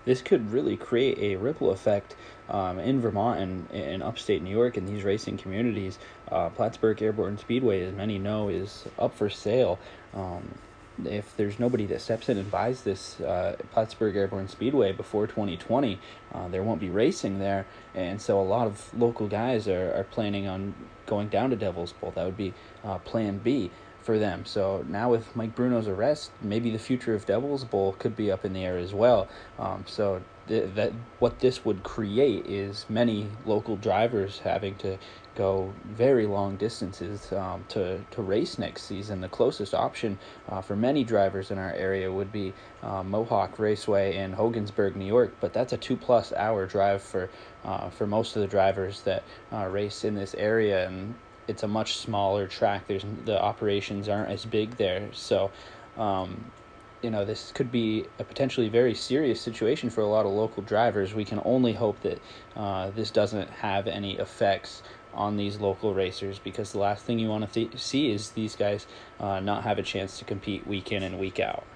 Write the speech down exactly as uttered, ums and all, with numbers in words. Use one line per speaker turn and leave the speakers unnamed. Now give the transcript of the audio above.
this could really create a ripple effect um, in Vermont and in upstate New York in these racing communities. Uh, Plattsburgh Airborne Speedway, as many know, is up for sale. Um, if there's nobody that steps in and buys this uh, Plattsburgh Airborne Speedway before twenty twenty, uh, there won't be racing there, and so a lot of local guys are, are planning on going down to Devil's Bowl. That would be uh, Plan B for them. So now with Mike Bruno's arrest, maybe the future of Devil's Bowl could be up in the air as well. Um, so th- that what this would create is many local drivers having to go very long distances um, to, to race next season. The closest option uh, for many drivers in our area would be uh, Mohawk Raceway in Hogansburg, New York, but that's a two plus hour drive for uh, for most of the drivers that uh, race in this area, and it's a much smaller track. There's the operations aren't as big there, so um, you know, this could be a potentially very serious situation for a lot of local drivers. We can only hope that uh, this doesn't have any effects on these local racers, because the last thing you want to th- see is these guys uh, not have a chance to compete week in and week out.